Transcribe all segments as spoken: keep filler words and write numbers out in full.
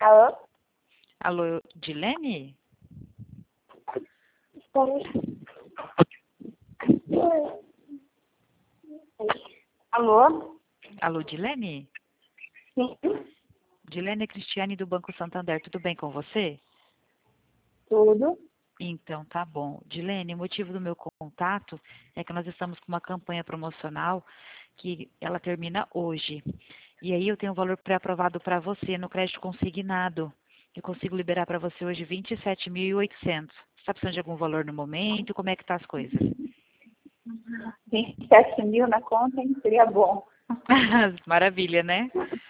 Alô? Alô, Dilene? Alô? Alô, Dilene? Sim, Dilene Cristiane do Banco Santander, tudo bem com você? tudo. Então, tá bom. Dilene, o motivo do meu contato é que nós estamos com uma campanha promocional que ela termina hoje. E aí eu tenho um valor pré-aprovado para você no crédito consignado. Eu consigo liberar para você hoje vinte e sete mil e oitocentos. Você está precisando de algum valor no momento? Como é que tá as coisas? vinte e sete mil na conta, hein? Seria bom. Maravilha, né?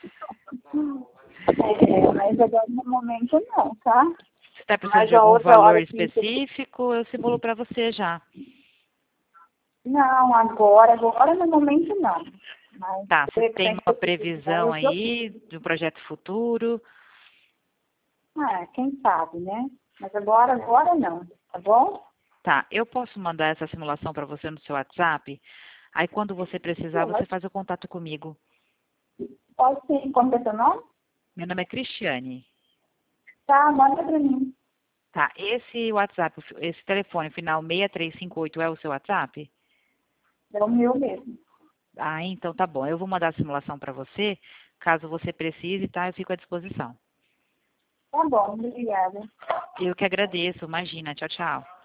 É, mas agora no momento não, tá? Você está precisando Mas de a algum outra valor hora que você... específico? Eu simulo para você já. Não, agora, agora no momento não. Mas Tá, de você tem repente, uma se você quiser, previsão eu tô... aí de um projeto futuro? Ah, quem sabe, né? Mas agora, agora não, tá bom? Tá, eu posso mandar essa simulação para você no seu WhatsApp? Aí quando você precisar, você Pode, faz o contato comigo. pode sim. Como que é seu nome? Meu nome é Cristiane. Tá, manda pra mim. Tá, esse WhatsApp, esse telefone final seis três cinco oito é o seu WhatsApp? É o meu mesmo. Ah, então tá bom. Eu vou mandar a simulação para você. Caso você precise, tá? Eu fico à disposição. Tá bom, obrigada. Eu que agradeço. Imagina. Tchau, tchau.